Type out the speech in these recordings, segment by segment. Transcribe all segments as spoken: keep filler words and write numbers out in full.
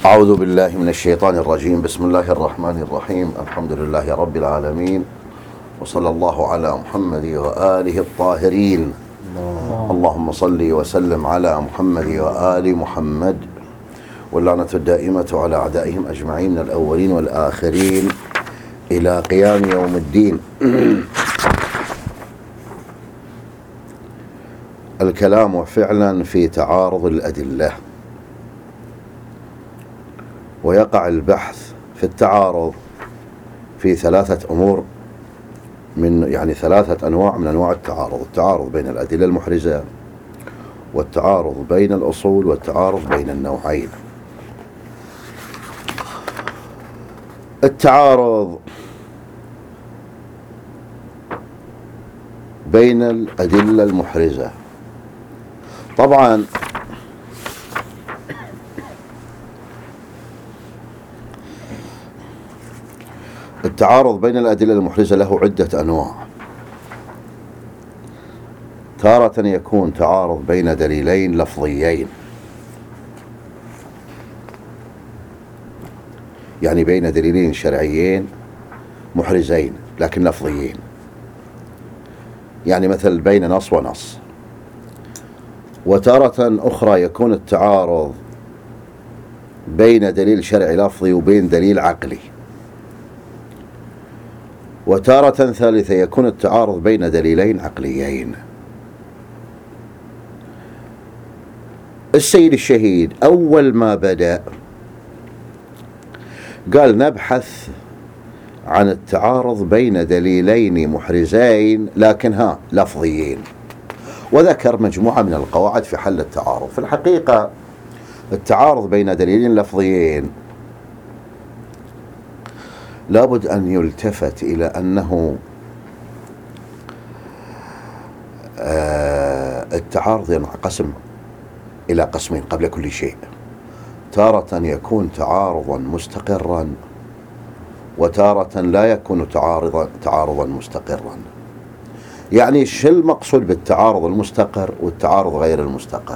أعوذ بالله من الشيطان الرجيم. بسم الله الرحمن الرحيم. الحمد لله رب العالمين، وصلى الله على محمد وآله الطاهرين. اللهم صل وسلم على محمد وآل محمد، واللعنة الدائمة على أعدائهم أجمعين من الأولين والآخرين إلى قيام يوم الدين. الكلام فعلا في تعارض الأدلة، ويقع البحث في التعارض في ثلاثة أمور، من يعني ثلاثة أنواع من أنواع التعارض: التعارض بين الأدلة المحرزة، والتعارض بين الأصول، والتعارض بين النوعين. التعارض بين الأدلة المحرزة، طبعا التعارض بين الأدلة المحرزة له عدة أنواع. تارة يكون تعارض بين دليلين لفظيين، يعني بين دليلين شرعيين محرزين لكن لفظيين، يعني مثل بين نص ونص. وتارة أخرى يكون التعارض بين دليل شرعي لفظي وبين دليل عقلي. وتارة ثالثة يكون التعارض بين دليلين عقليين. السيد الشهيد أول ما بدأ قال نبحث عن التعارض بين دليلين محرزين لكن ها لفظيين، وذكر مجموعة من القواعد في حل التعارض. في الحقيقة التعارض بين دليلين لفظيين لابد أن يلتفت إلى أنه آه التعارض ينقسم إلى قسمين قبل كل شيء. تارة يكون تعارضا مستقرا، وتارة لا يكون تعارضا تعارضا مستقرا. يعني شو المقصود بالتعارض المستقر والتعارض غير المستقر؟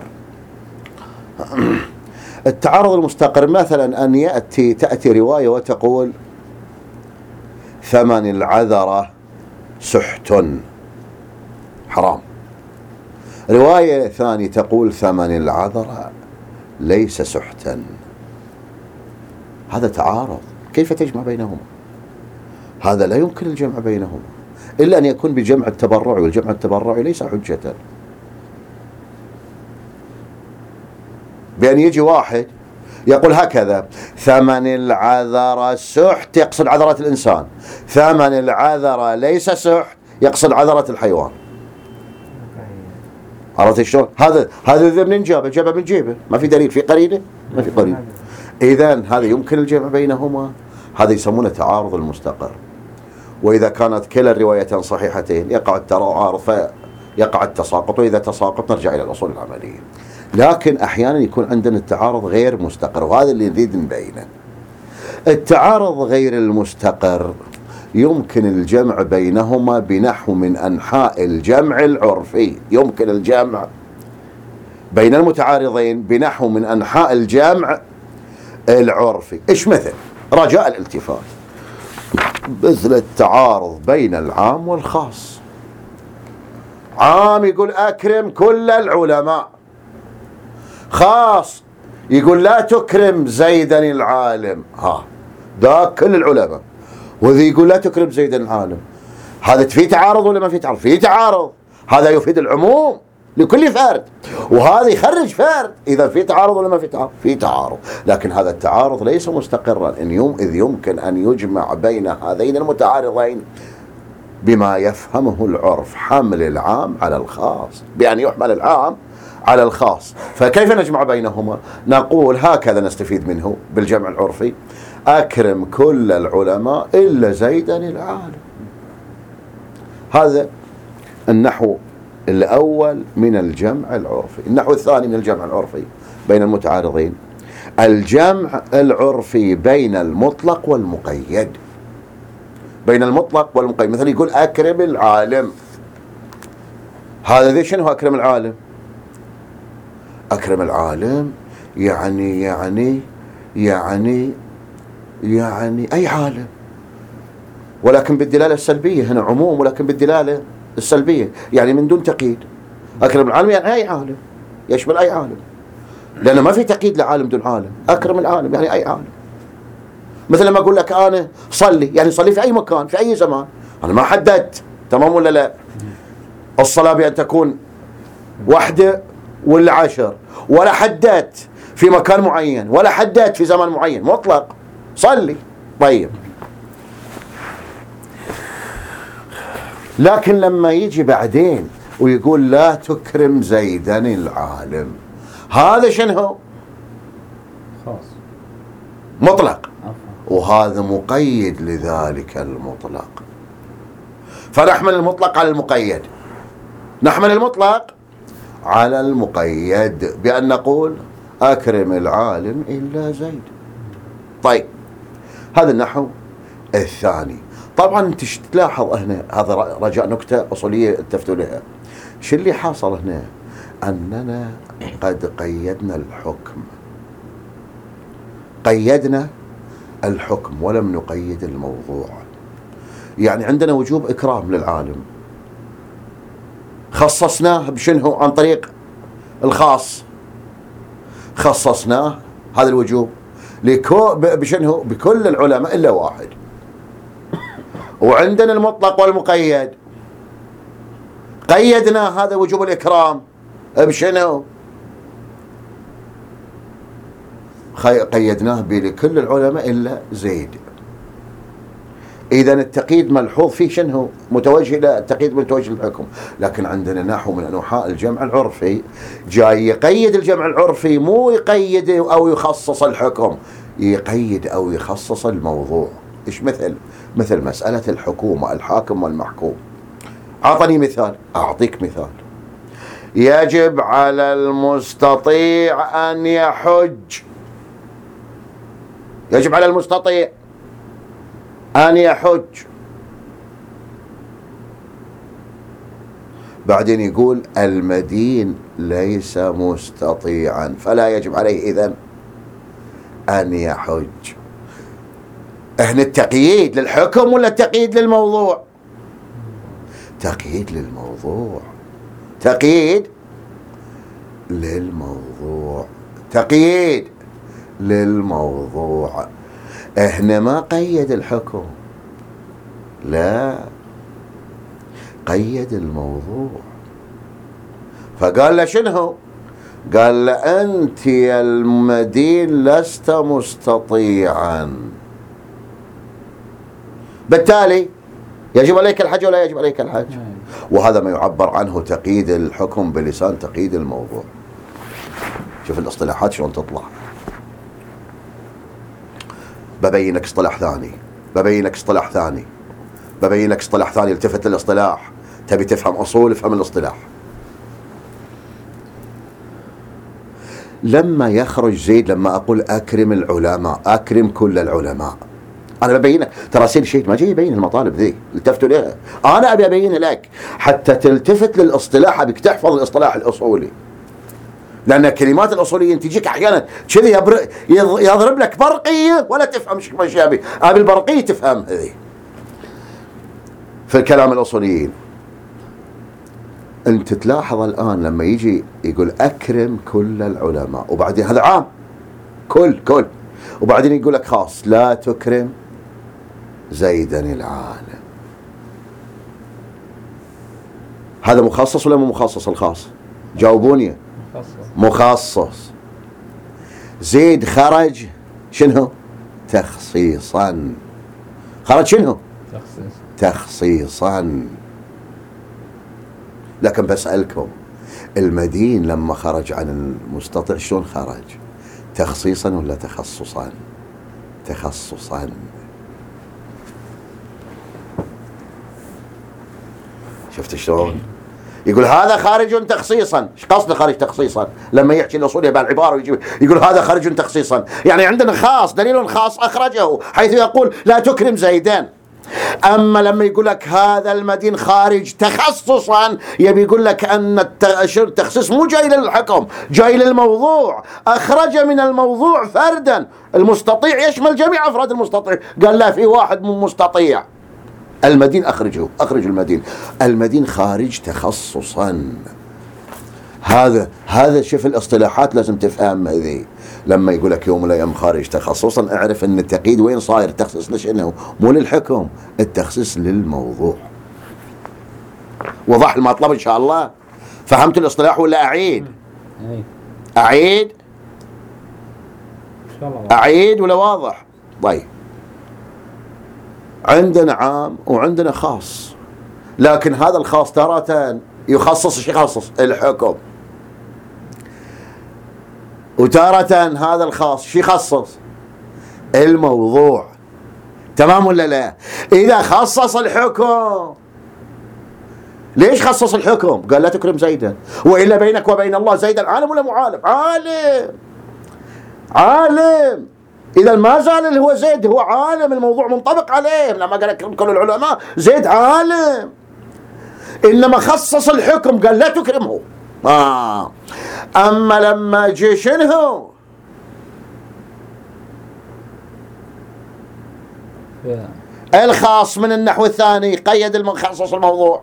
التعارض المستقر مثلا أن يأتي تأتي رواية وتقول ثمن العذرة سحت حرام، رواية ثانية تقول ثمن العذرة ليس سحتا. هذا تعارض، كيف تجمع بينهما؟ هذا لا يمكن الجمع بينهما إلا أن يكون بجمع التبرع، والجمع التبرعي ليس حجة. بأن يجي واحد يقول هكذا ثمن العذرة سحت يقصد عذرة الإنسان، ثمن العذرة ليس سحت يقصد عذرة الحيوان. عرفت شلون؟ هذا هذا منين جابه؟ جابه من جيبه، ما في دليل، في قرينه؟ ما في قرينه. إذن هذا يمكن الجمع بينهما، هذا يسمونه تعارض المستقر. وإذا كانت كلا الروايتين صحيحتين يقع التعارض فيقع التساقط، وإذا تساقط نرجع إلى الأصول العملية. لكن أحيانا يكون عندنا التعارض غير مستقر، وهذا اللي نريد نبينه. التعارض غير المستقر يمكن الجمع بينهما بنحو من أنحاء الجمع العرفي. يمكن الجمع بين المتعارضين بنحو من أنحاء الجمع العرفي. إيش مثل؟ رجاء الالتفات، مثل التعارض بين العام والخاص. عام يقول أكرم كل العلماء، خاص يقول لا تكرم زيدا العالم. ها ذاك كل العلماء، وذي يقول لا تكرم زيدا العالم. هذا في تعارض ولا ما في تعارض؟ في تعارض. هذا يفيد العموم لكل فرد، وهذا يخرج فرد. إذا في تعارض ولا ما في تعارض؟ في تعارض. لكن هذا التعارض ليس مستقرا، إن يوم إذ يمكن أن يجمع بين هذين المتعارضين بما يفهمه العرف، حمل العام على الخاص، بأن يحمل العام على الخاص. فكيف نجمع بينهما؟ نقول هكذا نستفيد منه بالجمع العرفي: أكرم كل العلماء إلا زيدا العالم. هذا النحو الأول من الجمع العرفي. النحو الثاني من الجمع العرفي بين المتعارضين: الجمع العرفي بين المطلق والمقيد. بين المطلق والمقيد، مثلا يقول أكرم العالم، هذا ذي شنو أكرم العالم؟ أكرم العالم يعني يعني يعني يعني أي عالم، ولكن بالدلالة السلبية. هنا عموم ولكن بالدلالة السلبية، يعني من دون تقييد. أكرم العالم يعني أي عالم، يشمل أي عالم، لأنه ما في تقييد لعالم دون عالم. أكرم العالم يعني أي عالم. مثل ما أقول لك أنا صلي، يعني صلي في أي مكان في أي زمان، أنا ما حددت. تمام ولا لا؟ الصلاة بأن تكون وحدة ولا عشر، ولا حددت في مكان معين، ولا حددت في زمان معين، مطلق صلي. طيب، لكن لما يجي بعدين ويقول لا تكرم زيدا العالم، هذا شنو هو؟ خاص مطلق، وهذا مقيد لذلك المطلق. فنحمل المطلق على المقيد، نحمل المطلق على المقيد بأن نقول أكرم العالم إلا زيد. طيب، هذا النحو الثاني. طبعا تلاحظ هنا، هذا رجاء نكتة أصولية التفتوا لها. شو اللي حاصل هنا؟ أننا قد قيدنا الحكم، قيدنا الحكم ولم نقيد الموضوع. يعني عندنا وجوب إكرام للعالم، خصصناه بشنو؟ عن طريق الخاص، خصصناه هذا الوجوب بشنو؟ بكل العلماء إلا واحد. وعندنا المطلق والمقيد، قيدنا هذا وجوب الإكرام بشنو؟ قيدناه بكل العلماء إلا زيد. إذا التقييد ملحوظ فيه شنو؟ متوجه إلى التقييد متوجه للحكم. لكن عندنا نحو من أنحاء الجمع العرفي جاي يقيد الجمع العرفي، مو يقيد أو يخصص الحكم، يقيد أو يخصص الموضوع. إيش مثل؟ مثل مسألة الحكومة، الحاكم والمحكوم. أعطني مثال، أعطيك مثال. يجب على المستطيع أن يحج، يجب على المستطيع أن يحج. بعدين يقول المدين ليس مستطيعا فلا يجب عليه إذن أن يحج. هنا التقييد للحكم ولا التقييد للموضوع؟ تقييد للموضوع، تقييد للموضوع، تقييد للموضوع. هنا ما قيد الحكم، لا، قيد الموضوع. فقال له شنو؟ قال له أنت يا المدين لست مستطيعا، بالتالي يجب عليك الحج ولا يجب عليك الحج؟ وهذا ما يعبر عنه تقييد الحكم بلسان تقييد الموضوع. شوف الاصطلاحات شلون تطلع. ببينك اصطلاح ثاني، ببينك اصطلاح ثاني، ببينك اصطلاح ثاني. التفت للاصطلاح، تبي تفهم أصول افهم الاصطلاح. لما يخرج زيد، لما أقول أكرم العلماء، أكرم كل العلماء، أنا ببينك. ترى سيد الشيخ ما جاي يبين المطالب ذي، التفتوا لها. أنا أبي أبين لك حتى تلتفت للاصطلاح، أبيك تحفظ الاصطلاح الأصولي، لأن الكلمات الأصولية تجيك أحيانا كذي يضرب لك برقية ولا تفهم ايش يبي. أبي البرقية تفهم هذي في الكلام الأصوليين. أنت تلاحظ الآن لما يجي يقول أكرم كل العلماء، وبعدين هذا عام كل كل، وبعدين يقول لك خاص لا تكرم زيدا العالم. هذا مخصص ولا مو مخصص؟ الخاص جاوبوني. مخصص. زيد خرج شنو؟ تخصيصا. خرج شنو؟ تخصيص. تخصيصا. لكن بسألكم، المدين لما خرج عن المستطيع شلون خرج؟ تخصيصا ولا تخصصا؟ تخصصا. شفت شلون؟ يقول هذا خارج تخصيصا. ايش قصده خارج تخصيصا؟ لما يحكي الاصولي بالعباره ويجي يقول هذا خارج تخصيصا، يعني عندنا خاص، دليل خاص اخرجه، حيث يقول لا تكرم زيدان. أما لما يقول لك هذا المدين خارج تخصصا، يبي يقول لك أن التخصيص مو جاي للحكم، جاي للموضوع. أخرج من الموضوع فردا، المستطيع يشمل جميع أفراد المستطيع. قال لا، في واحد مو مستطيع، المدين أخرجه، أخرج المدين. المدين خارج تخصصا. هذا هذا شوف الاصطلاحات لازم تفهم هذه. لما يقول لك يوم من الايام خارج تخصصا، اعرف ان التقييد وين صاير. التخصيص لشنو؟ مو للحكم، التخصيص للموضوع. وضح المطلب ان شاء الله؟ فهمت الاصطلاح ولا اعيد؟ اعيد؟ ان شاء الله اعيد ولا واضح؟ طيب، عندنا عام وعندنا خاص، لكن هذا الخاص تارة يخصص ايش يخصص؟ الحكم. وتارة هذا الخاص شي يخصص؟ الموضوع. تمام ولا لا؟ إذا خصص الحكم، ليش خصص الحكم؟ قال لا تكرم زيدا، وإلا بينك وبين الله زيدا عالم ولا معالم؟ عالم، عالم. إذا ما زال اللي هو زيد هو عالم، الموضوع منطبق عليه. لما قال اكرم كل العلماء، زيد عالم. إنما خصص الحكم قال لا تكرمه. آه. أما لما جي شنو؟ الخاص من النحو الثاني قيد المخصص الموضوع،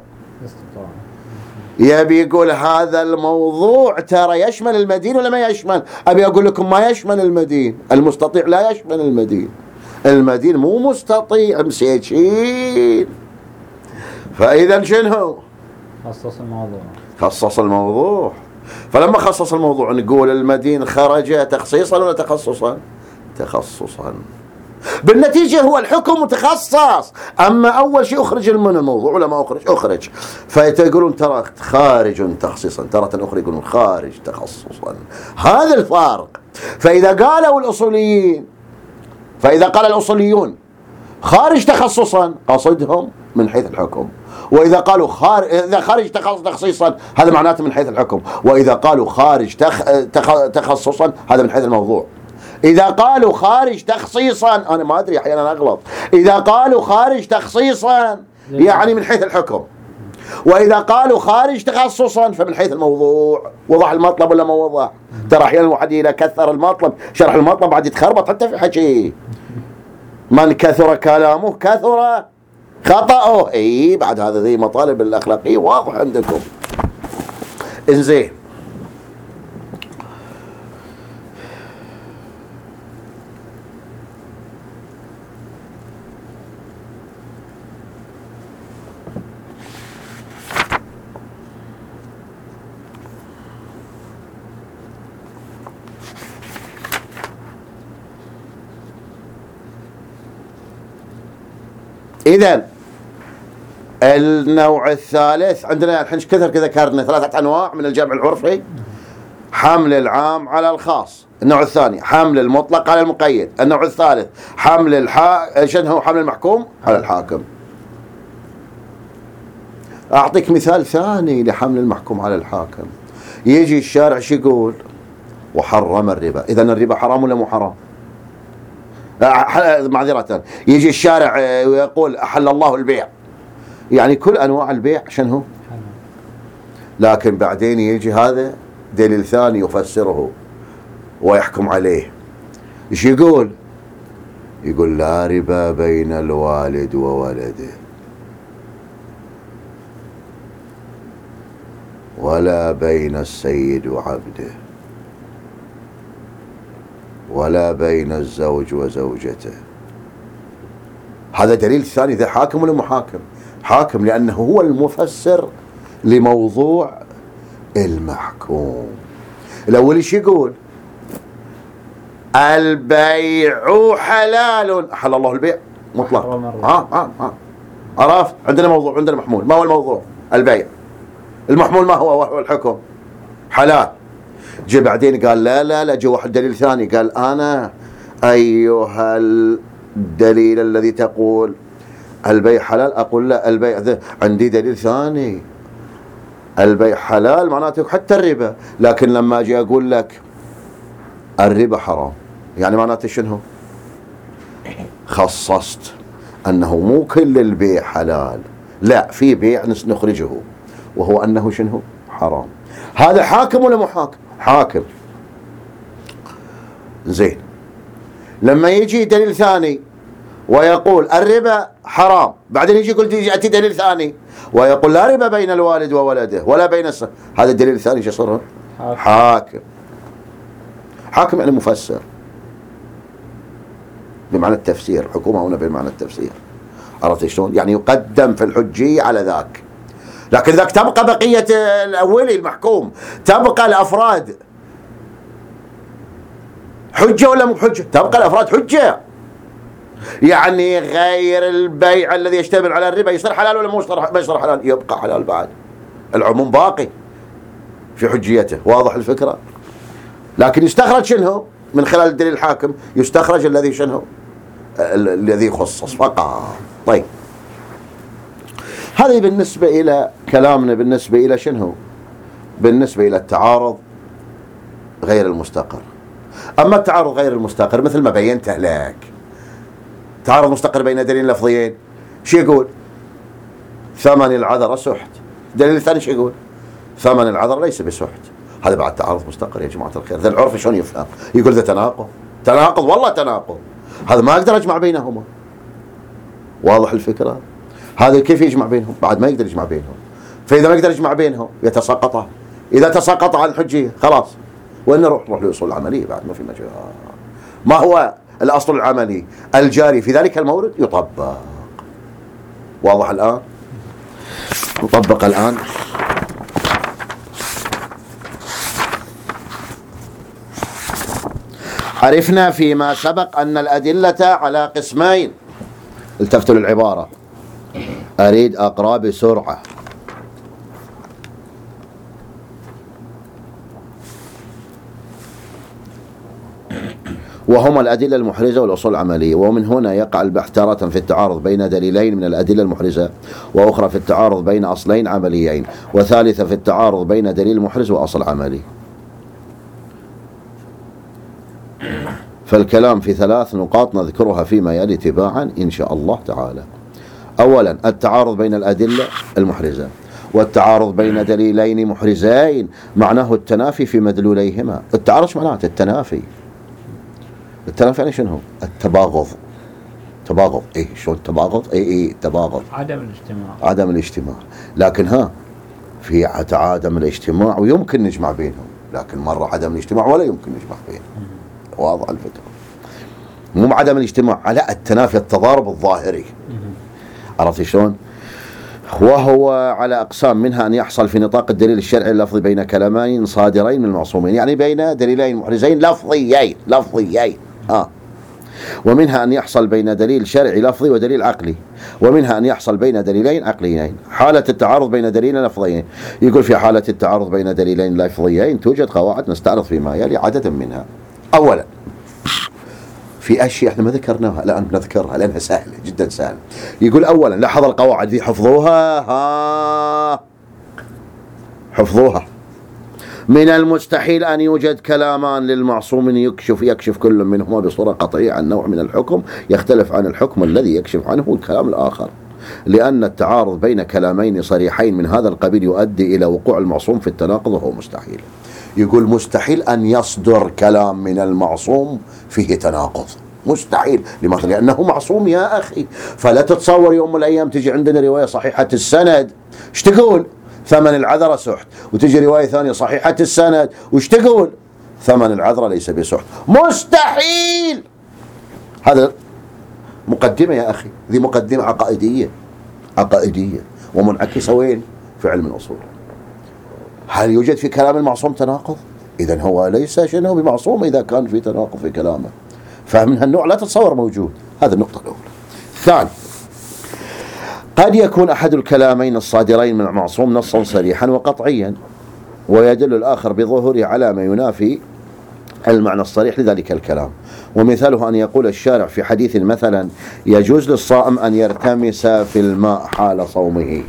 يبي يقول هذا الموضوع ترى يشمل المدين ولا ما يشمل؟ أبي أقول لكم ما يشمل المدين، المستطيع لا يشمل المدين. المدين مو مستطيع، مسيتشين. فإذا شنو؟ خصص الموضوع، خصص الموضوع. فلما خصص الموضوع نقول المدين خرج تخصيصا ولا تخصصا؟ تخصصا. بالنتيجة هو الحكم متخصص. أما أول شيء أخرج من الموضوع ولا ما أخرج؟ أخرج. فيقولون ترى خارج تخصيصا، ترى أخرى يقولون خارج تخصصا. هذا الفارق. فإذا قالوا الأصوليين، فإذا قال الأصوليون خارج تخصصا، قصدهم من حيث الحكم. وإذا قالوا خارج إذا خارج تخصيصا، هذا معناته من حيث الحكم. وإذا قالوا خارج تخ... تخ... تخصصا، هذا من حيث الموضوع. إذا قالوا خارج تخصيصا، أنا ما أدري أحيانا أغلط، إذا قالوا خارج تخصيصا يعني من حيث الحكم. وإذا قالوا خارج تخصصا فمن حيث الموضوع. وضح المطلب ولا ما وضح؟ ترى أحيانا الواحد إذا كثر المطلب، شرح المطلب بعد يتخربط حتى في حكي. من كثر كلامه كثر خطأه. اي بعد هذا ذي مطالب الأخلاقية واضح عندكم. انزين، إذن النوع الثالث عندنا الحين كثر كذا ذكرنا ثلاثة أنواع من الجمع العرفي: حمل العام على الخاص. النوع الثاني حمل المطلق على المقيد. النوع الثالث حمل الحا شنو هو؟ حمل المحكوم على الحاكم. أعطيك مثال ثاني لحمل المحكوم على الحاكم. يجي الشارع شو يقول؟ وحرم الربا. إذن الربا حرام ولا مو حرام؟ معذرة، يجي الشارع ويقول أحل الله البيع، يعني كل أنواع البيع شنو؟ لكن بعدين يجي هذا دليل ثاني يفسره ويحكم عليه. إيش يقول؟ يقول لا ربا بين الوالد وولده، ولا بين السيد وعبده، ولا بين الزوج وزوجته. هذا دليل ثاني. ذا حاكم ولا محاكم؟ حاكم، لأنه هو المفسر لموضوع المحكوم. الأول ايش يقول؟ البيع حلال. أحل الله البيع مطلق. ها ها ها عرفت؟ عندنا موضوع، عندنا محمول. ما هو الموضوع؟ البيع. المحمول ما هو؟ وهو الحكم حلال. جي بعدين قال لا لا لا، جي واحد دليل ثاني قال أنا أيها الدليل الذي تقول البيع حلال، أقول لا، البيع ذا عندي دليل ثاني. البيع حلال معناته حتى الربا، لكن لما أجي أقول لك الربا حرام، يعني معناته شنو؟ خصصت أنه مو كل البيع حلال، لا، في بيع نخرجه وهو أنه شنو؟ حرام. هذا حاكم ولا مو حاكم؟ حاكم. زين، لما يجي دليل ثاني ويقول الربا حرام، بعدين يجي يقول يأتي دليل ثاني ويقول لا ربا بين الوالد وولده ولا بين الس... هذا الدليل الثاني شو يصير؟ حاكم. حاكم يعني مفسر بمعنى التفسير، حكومة هنا بمعنى التفسير. عرفت شلون؟ يعني يقدم في الحجية على ذاك، لكن ذاك تبقى بقية الأولي المحكوم، تبقى الأفراد حجة ولا مو بحجة؟ تبقى الأفراد حجة. يعني غير البيع الذي يشتمل على الربا يصير حلال ولا مو يصير حلال؟ يبقى حلال بعد، العموم باقي في حجيته. واضح الفكرة؟ لكن يستخرج شنو من خلال الدليل الحاكم؟ يستخرج الذي شنو؟ الذي يخصص فقط. طيب، هذه بالنسبة إلى كلامنا بالنسبة إلى شنو؟ بالنسبة إلى التعارض غير المستقر. أما التعارض غير المستقر مثل ما بينته لك، تعارض مستقر بين دليل لفظيين، شو يقول؟ ثمن العذر سحت. دليل الثاني شو يقول؟ ثمن العذر ليس بسحت. هذا بعد تعارض مستقر يا جماعة الخير. ذا العرف شلون يفهم؟ يقول ذا تناقض، تناقض والله تناقض، هذا ما أقدر أجمع بينهما. واضح الفكرة؟ هذا كيف يجمع بينهم؟ بعد ما يقدر يجمع بينهم. فإذا ما يقدر يجمع بينهم يتساقط. إذا تساقط عن الحجية خلاص، وإن نروح نروح للأصول العملية بعد ما في مجال. ما هو الأصل العملي الجاري في ذلك المورد يطبق. واضح الآن؟ يطبق الآن. عرفنا فيما سبق أن الأدلة على قسمين. التفتوا للعبارة، أريد أقرأ بسرعة. وهما الأدلة المحرزة والأصول العملية. ومن هنا يقع البحث تارة في التعارض بين دليلين من الأدلة المحرزة، وأخرى في التعارض بين أصلين عمليين، وثالثة في التعارض بين دليل محرز وأصل عملي. فالكلام في ثلاث نقاط نذكرها فيما يلي تباعا إن شاء الله تعالى. أولا، التعارض بين الأدلة المحرزة، والتعارض بين دليلين محرزين معناه التنافي في مدلوليهما. التعارض معناه التنافي. التنافي يعني شنو؟ التباغض. تباغض، ايه شو التباغض؟ ايه ايه التباغض، عدم الاجتماع. عدم الاجتماع. لكن ها في عدم الاجتماع ويمكن نجمع بينهم، لكن مرة عدم الاجتماع ولا يمكن نجمع بينهم. واضح الفكرة؟ مو عدم الاجتماع، على التنافي، التضارب الظاهري. عرفت شلون؟ وهو على أقسام، منها أن يحصل في نطاق الدليل الشرعي اللفظي بين كلامين صادرين من المعصومين، يعني بين دليلين محرزين لفظيين لفظيين آه. ومنها أن يحصل بين دليل شرعي لفظي ودليل عقلي، ومنها أن يحصل بين دليلين عقليين. حالة التعارض بين دليلين لفظيين، يقول في حالة التعارض بين دليلين لفظيين توجد قواعد نستعرض فيما يلي عددا منها. أولا، في أشياء احنا ما ذكرناها الآن نذكرها لأنها سهلة جدا سهلة. يقول أولا، لاحظ القواعد ذي حفظوها، ها حفظوها. من المستحيل أن يوجد كلامان للمعصوم يكشف يكشف كل منهما بصورة قطعية عن نوع من الحكم يختلف عن الحكم الذي يكشف عنه الكلام الآخر، لأن التعارض بين كلامين صريحين من هذا القبيل يؤدي إلى وقوع المعصوم في التناقض، وهو مستحيل. يقول مستحيل أن يصدر كلام من المعصوم فيه تناقض، مستحيل. لماذا؟ لأنه معصوم يا أخي. فلا تتصور يوم من الأيام تجي عندنا رواية صحيحة السند، ايش تقول؟ ثمن العذرة سحت، وتجي رواية ثانية صحيحة السند وش تقول؟ ثمن العذرة ليس بسحت. مستحيل. هذا مقدمة يا أخي، ذي مقدمة عقائدية عقائدية ومنعكسة وين؟ في علم الأصول. هل يوجد في كلام المعصوم تناقض؟ إذن هو ليس شنو بمعصوم إذا كان في تناقض في كلامه. فمن هالنوع لا تتصور موجود. هذا النقطة الأولى. ثاني، قد يكون أحد الكلامين الصادرين من المعصوم نصا صريحا وقطعيا، ويدل الآخر بظهوره على ما ينافي المعنى الصريح لذلك الكلام. ومثاله أن يقول الشارع في حديث مثلا: يجوز للصائم أن يرتمس في الماء حال صومه.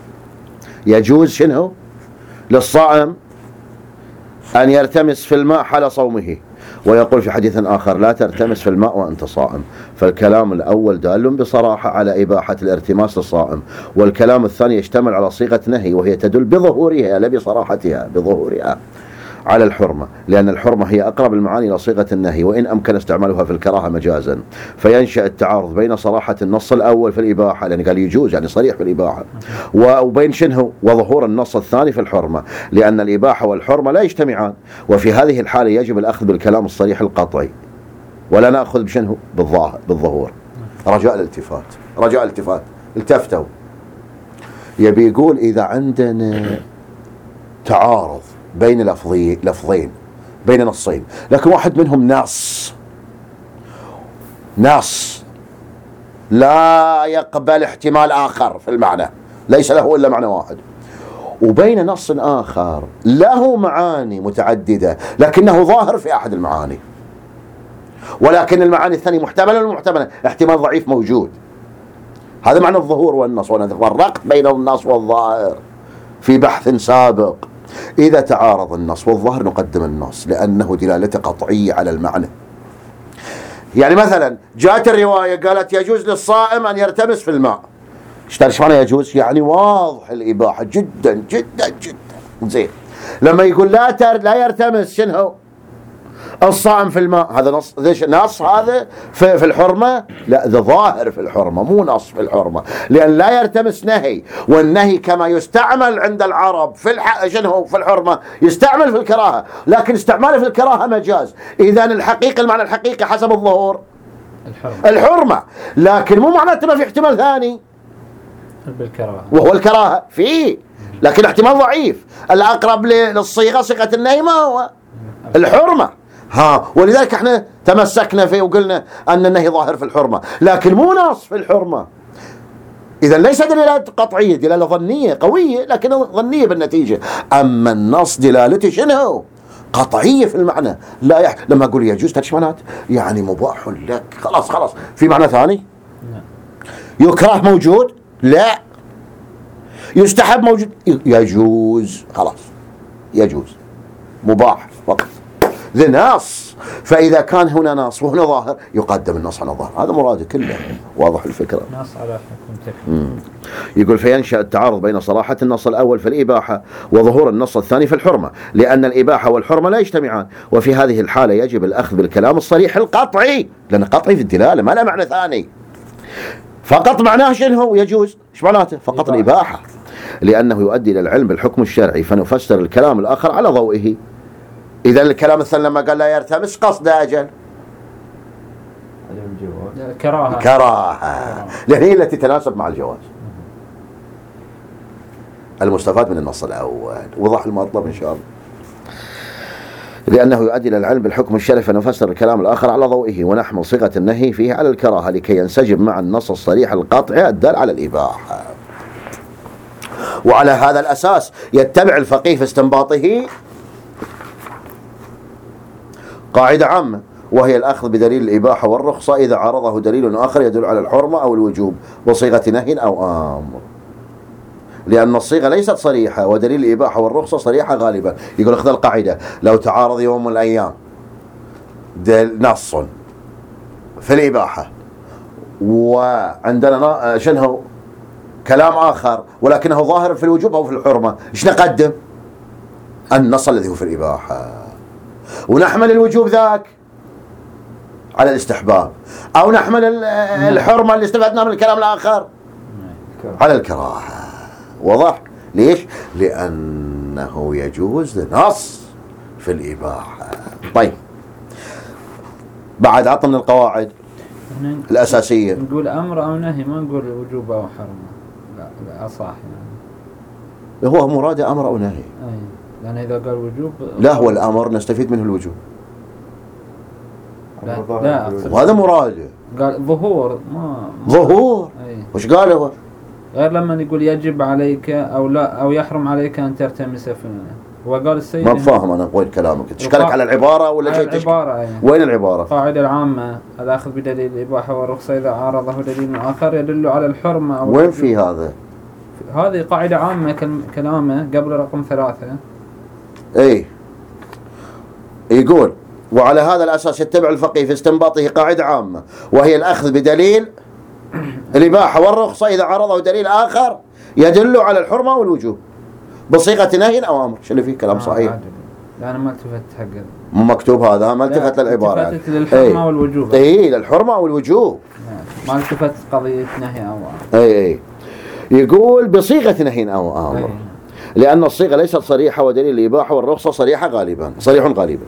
يجوز شنو للصائم أن يرتمس في الماء حال صومه، ويقول في حديث آخر لا ترتمس في الماء وأنت صائم. فالكلام الأول دال بصراحة على إباحة الارتماس للصائم، والكلام الثاني يشتمل على صيغة نهي وهي تدل بظهورها لا بصراحتها، بظهورها على الحرمة، لأن الحرمة هي أقرب المعاني إلى صيغة النهي، وإن أمكن استعمالها في الكراهة مجازا. فينشأ التعارض بين صراحة النص الأول في الإباحة، لأن قال يجوز يعني صريح في الإباحة، وبين شنه وظهور النص الثاني في الحرمة، لأن الإباحة والحرمة لا يجتمعان. وفي هذه الحالة يجب الأخذ بالكلام الصريح القطعي، ولا نأخذ بشنه بالظاهر بالظهور. رجاء الالتفات، رجاء الالتفات، التفتوا. يبي يقول إذا عندنا تعارض بين لفظي لفظين بين نصين، لكن واحد منهم نص نص لا يقبل احتمال آخر في المعنى، ليس له إلا معنى واحد، وبين نص آخر له معاني متعددة لكنه ظاهر في أحد المعاني، ولكن المعاني الثانية محتملة ومحتملة، احتمال ضعيف موجود. هذا معنى الظهور والنص، وأنا فرقت بين النص والظاهر في بحث سابق. إذا تعارض النص والظاهر نقدم النص لأنه دلالته قطعية على المعنى. يعني مثلا جاءت الرواية قالت يجوز للصائم أن يرتمس في الماء. ايش معنى يجوز؟ يعني واضح الإباحة جدا جدا جدا. زين، لما يقول لا تر لا يرتمس شنو الصائم في الماء، هذا نص ليش نص هذا في, في الحرمة؟ لا، ذا ظاهر في الحرمة مو نص في الحرمة، لأن لا يرتمس نهي، والنهي كما يستعمل عند العرب في الح... شنو في الحرمة يستعمل في الكراهة، لكن استعماله في الكراهة مجاز. إذا الحقيقة المعنى الحقيقي حسب الظهور الحرمة, الحرمة. لكن مو معناته ما في احتمال ثاني بالكراهة، وهو الكراهة فيه، لكن احتمال ضعيف. الأقرب للصيغة صيغة النهي ما هو الحرمة. ها، ولذلك احنا تمسكنا فيه وقلنا أن النهي ظاهر في الحرمة لكن مو نص في الحرمة. إذا ليس دلالة قطعية، دلالة ظنية قوية لكن ظنية بالنتيجة. أما النص دلالته شنو؟ قطعية في المعنى. لا يح... لما أقول يجوز ترش معنات يعني مباح لك، خلاص خلاص. في معنى ثاني؟ يكره موجود؟ لا. يستحب موجود؟ يجوز، خلاص يجوز، مباح فقط. ذا نص. فإذا كان هنا نص وهنا ظاهر يقدم النص على الظاهر. هذا مراده كله، واضح الفكرة. نص على حكم تكفير. يقول فينشأ التعارض بين صراحة النص الأول في الإباحة وظهور النص الثاني في الحرمة، لأن الإباحة والحرمة لا يجتمعان، وفي هذه الحالة يجب الأخذ بالكلام الصريح القطعي، لأن قطعي في الدلالة ما له معنى ثاني، فقط معناه شنو يجوز. ايش معناته؟ فقط الإباحة، لأنه يؤدي إلى العلم بالحكم الشرعي، فنفسر الكلام الآخر على ضوئه. إذا الكلام الثاني لما قال لا يرتمس قصد أجل كراهة كراهة، لأن هي التي تتناسب مع الجواز. المستفاد من النص الأول وضح المطلب إن شاء الله. لأنه يؤدي إلى العلم بالحكم الشرعي، فنفسر الكلام الآخر على ضوئه، ونحمل صيغة النهي فيه على الكراهة لكي ينسجم مع النص الصريح القاطع الدال على الإباحة. وعلى هذا الأساس يتبع الفقيه في استنباطه قاعدة عامة، وهي الأخذ بدليل الإباحة والرخصة إذا عارضه دليل آخر يدل على الحرمة أو الوجوب وصيغة نهي أو أمر، لأن الصيغة ليست صريحة ودليل الإباحة والرخصة صريحة غالبا. يقول اخذ القاعدة، لو تعارض يوم من الأيام نص في الإباحة وعندنا شنه كلام آخر ولكنه ظاهر في الوجوب أو في الحرمة، إيش نقدم؟ النص الذي هو في الإباحة، ونحمل الوجوب ذاك على الاستحباب، أو نحمل الحرمة اللي استفدنا من الكلام الآخر على الكراهة. وضح؟ ليش؟ لأنه يجوز نص في الإباحة. طيب، بعد عطنا من القواعد الأساسية. نقول أمر أو نهي، ما نقول وجوب أو حرمة. لا لا صح يعني. هو مراد أمر أو نهي. أي، لأن إذا قال وجوب لا، هو الأمر نستفيد منه الوجوب. لا, لا وهذا مراده. قال ظهور ما ظهور. وش قال هو؟ غير لما يقول يجب عليك أو لا أو يحرم عليك أن ترتمس في هو قال السيد. ما فاهم أنا قوي كلامك، تشكلك على العبارة ولا شيء؟ العبارة يعني. وين العبارة؟ قاعدة العامة، الأخذ بدليل الإباحة والرخصة إذا عارضه دليل آخر يدل على الحرمة أو وين في هذا؟ هذه قاعدة عامة كلامه قبل رقم ثلاثة. ايه، يقول وعلى هذا الأساس يتبع الفقيه في استنباطه قاعدة عامة، وهي الأخذ بدليل الإباحة والرخصة إذا عرضه دليل آخر يدل على الحرمة والوجوب بصيغة نهي أو أمر. شو اللي فيه كلام صحيح؟ لا أنا ما التفت حق مو مكتوب هذا، ما التفت للعبارة، التفت للحرمة ايه والوجوب. اي للحرمة والوجوب، ما التفت قضية نهي أو أمر. اي اي يقول بصيغة نهي أو أمر، لأن الصيغة ليست صريحة ودليل الإباحة والرخصة صريحة غالبا صريح غالبا.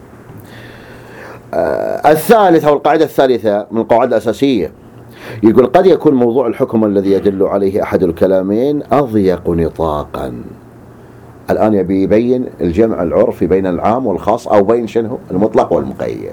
آه الثالث أو القاعدة الثالثة من القواعد الأساسية، يقول قد يكون موضوع الحكم الذي يدل عليه أحد الكلامين أضيق نطاقا. الآن يبي يبين الجمع العرفي بين العام والخاص أو بين شنو المطلق والمقيد.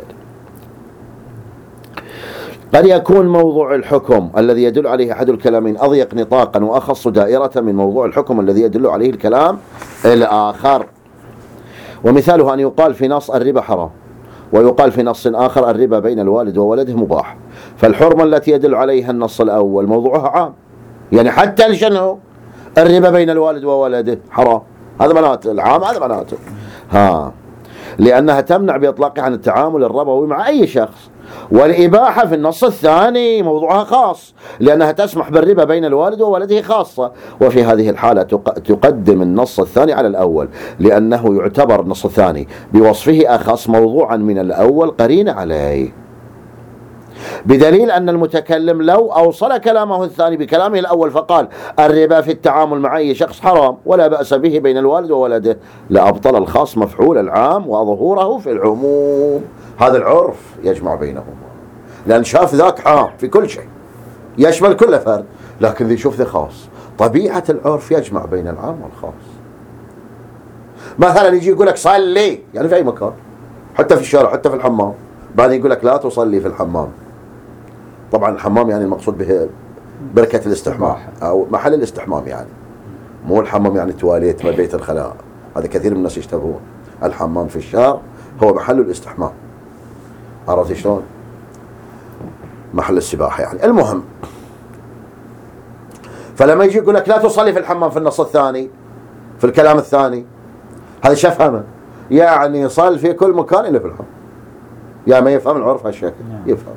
قد يكون موضوع الحكم الذي يدل عليه أحد الكلامين أضيق نطاقا وأخص دائرة من موضوع الحكم الذي يدل عليه الكلام الآخر. ومثاله أن يقال في نص الربا حرام، ويقال في نص آخر الربا بين الوالد وولده مباح، فالحرمة التي يدل عليها النص الأول موضوعها عام، يعني حتى لشنو الربا بين الوالد وولده حرام، هذا معناته العام، هذا معناته ها، لأنها تمنع بإطلاقها عن التعامل الربوي مع أي شخص. والإباحة في النص الثاني موضوعها خاص، لأنها تسمح بالربا بين الوالد وولده خاصة، وفي هذه الحالة تقدم النص الثاني على الأول، لأنه يعتبر النص الثاني بوصفه أخص موضوعا من الأول قرين عليه، بدليل أن المتكلم لو أوصل كلامه الثاني بكلامه الأول فقال الربا في التعامل مع أي شخص حرام ولا بأس به بين الوالد وولده، لأبطل الخاص مفعول العام وظهوره في العموم. هذا العرف يجمع بينهما، لأن شاف ذاك عام في كل شيء يشمل كل فرد، لكن ذي يشوف ذي خاص. طبيعة العرف يجمع بين العام والخاص. مثلا يجي يقول لك صلي، يعني في أي مكان، حتى في الشارع، حتى في الحمام، بعدين يقول لك لا تصلي في الحمام. طبعا الحمام يعني المقصود به بركة الاستحمام أو محل الاستحمام، يعني مو الحمام يعني تواليت بيت الخلاء، هذا كثير من الناس يشتبهون. الحمام في الشارع هو محل الاستحمام، عرفت شلون؟ محل السباحة يعني. المهم، فلما يجي يقول لك لا تصلي في الحمام في النص الثاني في الكلام الثاني، هذا شفهمه، يعني صل في كل مكان إلا في الحمام. يعني ما يفهم العرف هالشكل، يفهم.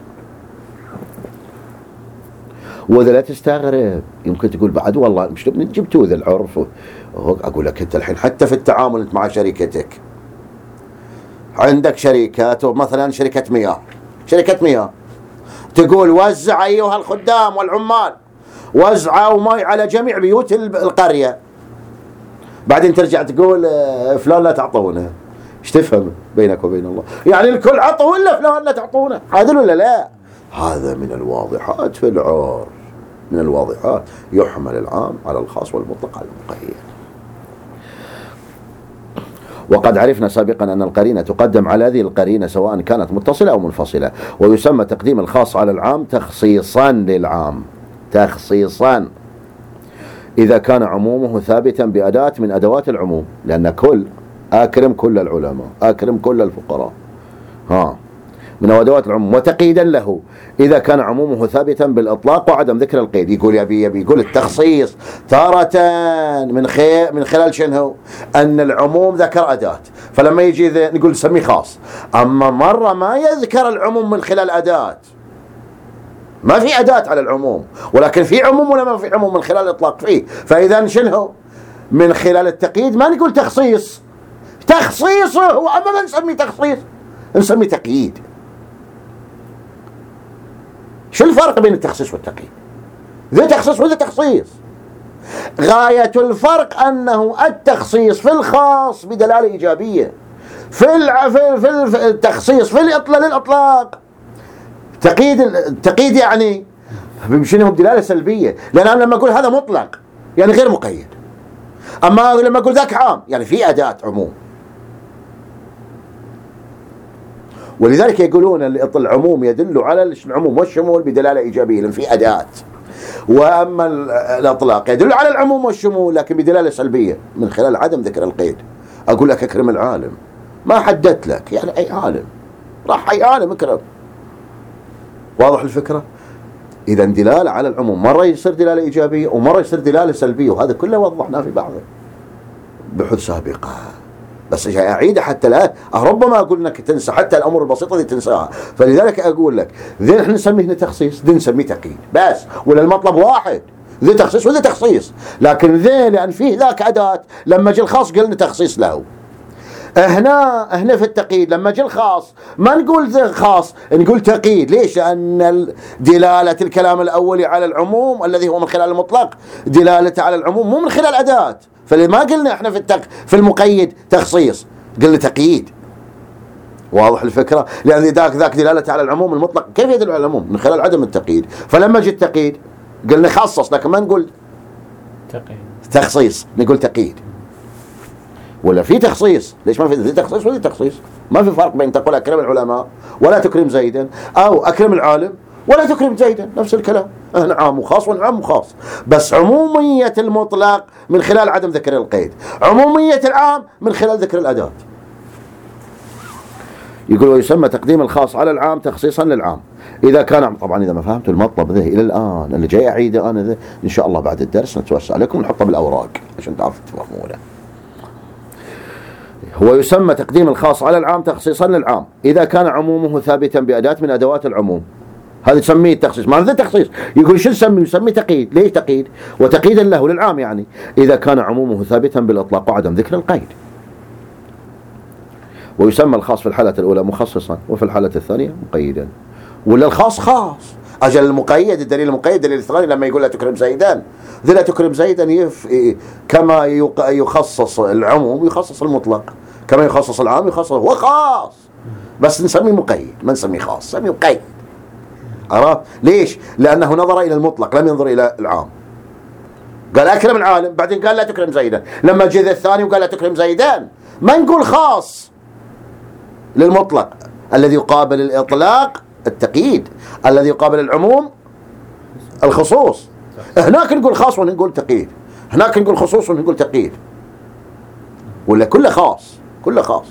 وإذا لا تستغرب يمكن تقول بعد والله مش جبتوا ذا العرف. أقول لك أنت الحين حتى في التعامل أنت مع شركتك، عندك شركات، مثلا شركة مياه، شركة مياه تقول وزع أيها الخدام والعمال وزعوا ماء على جميع بيوت القرية، بعدين ترجع تقول فلان لا تعطونه. ايش تفهم بينك وبين الله؟ يعني الكل عطوا إلا فلان لا تعطونه، عادل ولا لا؟ هذا من الواضحات في العرف، من الواضحات، يحمل العام على الخاص والمطلق على المقيد. وقد عرفنا سابقا أن القرينة تقدم على هذه القرينة سواء كانت متصلة أو منفصلة، ويسمى تقديم الخاص على العام تخصيصا للعام، تخصيصا إذا كان عمومه ثابتا بأداة من أدوات العموم، لأن كل أكرم كل العلماء، أكرم كل الفقراء، ها من أدوات العموم، وتقييدا له إذا كان عمومه ثابتا بالإطلاق وعدم ذكر القيد. يقول يبي يبي يقول التخصيص تارة من خير من خلال شنو؟ أن العموم ذكر أداة، فلما يجي نقول نسميه خاص. أما مرة ما يذكر العموم من خلال أداة، ما في أداة على العموم، ولكن في عموم ولا ما في عموم من خلال الإطلاق فيه. فإذا شنو؟ من خلال التقييد ما نقول تخصيص، تخصيصه هو، أما ما نسميه تخصيص نسميه تقييد. شو الفرق بين التخصيص والتقييد؟ ذا تخصيص وذا تخصيص. غاية الفرق أنه التخصيص في الخاص بدلالة إيجابية، في الع... في, في التخصيص في الإطلاق للإطلاق. تقييد التقييد يعني بمشينهم دلالة سلبية، لأن أنا لما أقول هذا مطلق يعني غير مقيد، أما لما أقول ذاك عام يعني في أداة عموم. ولذلك يقولون العموم يدل على العموم والشمول بدلالة إيجابية لأن في أداة، وأما الإطلاق يدل على العموم والشمول لكن بدلالة سلبية من خلال عدم ذكر القيد. أقول لك أكرم العالم، ما حددت لك يعني أي عالم، راح أي عالم اكرم. واضح الفكرة؟ إذا دلالة على العموم مرة يصير دلالة إيجابية ومرة يصير دلالة سلبية، وهذا كله وضحناه في بعض بحث سابقة. بس جاي أعيده حتى لا ربما أقول لك تنسى حتى الأمور البسيطة دي تنساها. فلذلك أقول لك ذي احنا نسميه هنا تخصيص، ذي نسميه تقييد بس، ولا المطلب واحد، ذي تخصيص وذي تخصيص. لكن ذي لأن فيه ذاك أداة، لما جاء الخاص قلنا تخصيص له. هنا هنا في التقييد لما جاء الخاص ما نقول ذي خاص، نقول تقييد. ليش؟ لأن دلالة الكلام الأولي على العموم الذي هو من خلال المطلق دلالته على العموم مو من خلال أداة. فلما قلنا احنا في التق... في المقيد تخصيص، قلنا تقييد. واضح الفكرة؟ لأن ذاك ذاك دلالته على العموم المطلق كيف يدل على العموم؟ من خلال عدم التقييد. فلما جاء التقييد قلنا خصص، لكن ما نقول تقييد تخصيص، نقول تقييد. ولا في تخصيص؟ ليش ما في ذي تخصيص وذي تخصيص؟ ما في فرق بين تقول أكرم العلماء ولا تكرم زيدا، أو أكرم العالم ولا تكرم زيدا، نفس الكلام. هنا عام وخاص وعام وخاص، بس عمومية المطلق من خلال عدم ذكر القيد، عمومية العام من خلال ذكر الأداة. يقول ويسمى تقديم الخاص على العام تخصيصا للعام إذا كان، طبعا إذا ما فهمت المطلب ذي إلى الآن اللي جاي أعيده أنا ذي إن شاء الله بعد الدرس نتوسع عليكم ونحطه بالأوراق عشان تعرفوا تفهمونه. هو يسمى تقديم الخاص على العام تخصيصا للعام إذا كان عمومه ثابتا بأداة من أدوات العموم. هذا تسميه التخصيص. ما هذا تخصيص. يقول شو نسميه؟ يسميه تقييد. ليش تقييد؟ وتقييدا له للعام يعني إذا كان عمومه ثابتا بالإطلاق وعدم ذكر القيد. ويسمى الخاص في الحالة الأولى مخصصا وفي الحالة الثانية مقيدا. ولا الخاص خاص. أجل المقيد الدليل المقيد الدليل الثاني لما يقول لا تكرم زيدا، ذي لا تكرم زيدا يف... كما يخصص العموم يخصص المطلق، كما يخصص العام يخصص، هو خاص بس نسميه مقيد ما نسميه خاص، نسميه مقيد. عرفت؟ ليش؟ لأنه نظر إلى المطلق لم ينظر إلى العام. قال أكرم العالم بعدين قال لا تكرم زيدا، لما جاء الثاني وقال لا تكرم زيدا ما نقول خاص للمطلق الذي يقابل الإطلاق التقييد، الذي يقابل العموم الخصوص. هناك نقول خاص ونقول تقييد، هناك نقول خصوص ونقول تقييد، ولا كله خاص كله خاص.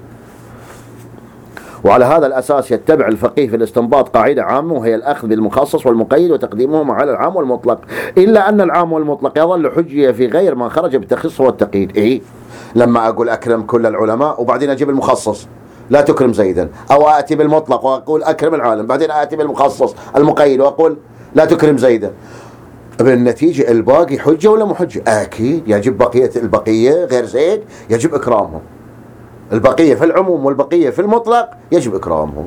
وعلى هذا الأساس يتبع الفقيه في الاستنباط قاعدة عامة وهي الأخذ بالمخصص والمقيد وتقديمهما على العام والمطلق، إلا أن العام والمطلق يظل حجية في غير ما خرج بالتخصيص والتقييد. إيه؟ لما أقول أكرم كل العلماء وبعدين أجيب المخصص لا تكرم زيدا، أو آتي بالمطلق وأقول أكرم العالم بعدين آتي بالمخصص المقيد وأقول لا تكرم زيدا، بالنتيجة الباقي حجة ولا مو حجة؟ أكيد يجب بقية البقية غير زيد يجب إكرامهم، البقية في العموم والبقية في المطلق يجب إكرامهم.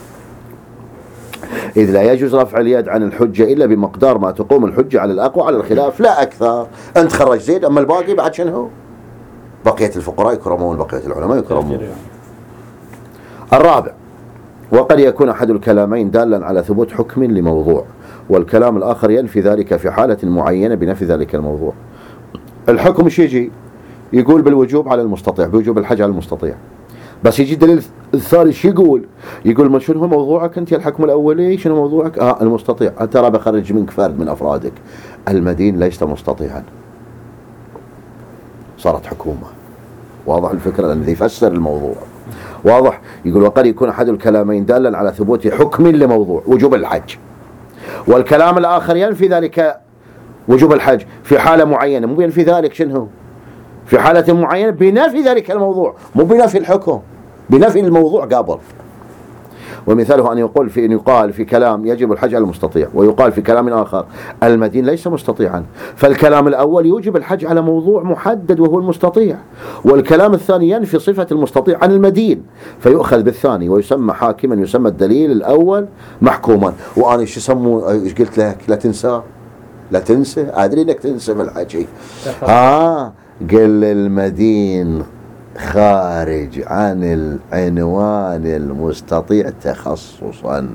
إذ لا يجوز رفع اليد عن الحجة إلا بمقدار ما تقوم الحجة على الأقوى على الخلاف لا أكثر. أنت خرج زيد أما الباقي بعد شنو؟ بقية الفقراء يكرمون بقية العلماء يكرمون. الرابع وقد يكون أحد الكلامين دالا على ثبوت حكم لموضوع والكلام الآخر ينفي ذلك في حالة معينة بنفي ذلك الموضوع. الحكم ايش يجي؟ يقول بالوجوب على المستطيع، بوجوب الحج على المستطيع، بس يجي الدليل الثاني شو يقول؟ يقول ما شنو هو موضوعك انت يا الحكم الاولي؟ شنو موضوعك؟ اه المستطيع. ترى بخرج منك فرد من افرادك، المدين ليس مستطيعا، صارت حكومة. واضح الفكرة؟ لأنه يفسر الموضوع واضح. يقول وقد يكون أحد الكلامين دالا على ثبوت حكم لموضوع وجوب الحج، والكلام الآخر ينفي ذلك وجوب الحج في حالة معينة، مو بينفي ذلك شنو؟ في حالة معينة بنفي ذلك الموضوع، مو بنفي الحكم، بنفي الموضوع قبل. ومثاله أن يقول في أن يقال في كلام يجب الحج على المستطيع، ويقال في كلام آخر المدين ليس مستطيعا، فالكلام الأول يوجب الحج على موضوع محدد وهو المستطيع، والكلام الثاني ينفي صفة المستطيع عن المدين، فيؤخذ بالثاني ويسمى حاكما، يسمى الدليل الأول محكوما. وأنا ايش يسموا؟ ايش قلت لك؟ لا تنسى لا تنسى، أدري انك تنسى من الحكي. ها قل المدين خارج عن العنوان المستطيع تخصصا.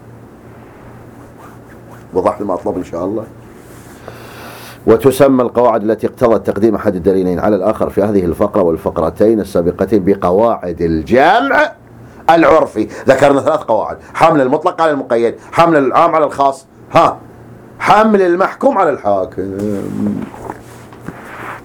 وضح المطلب إن شاء الله. وتسمى القواعد التي اقتضت تقديم أحد الدليلين على الآخر في هذه الفقرة والفقرتين السابقتين بقواعد الجمع العرفي. ذكرنا ثلاث قواعد: حمل المطلق على المقيد، حمل العام على الخاص، ها حمل المحكوم على الحاكم.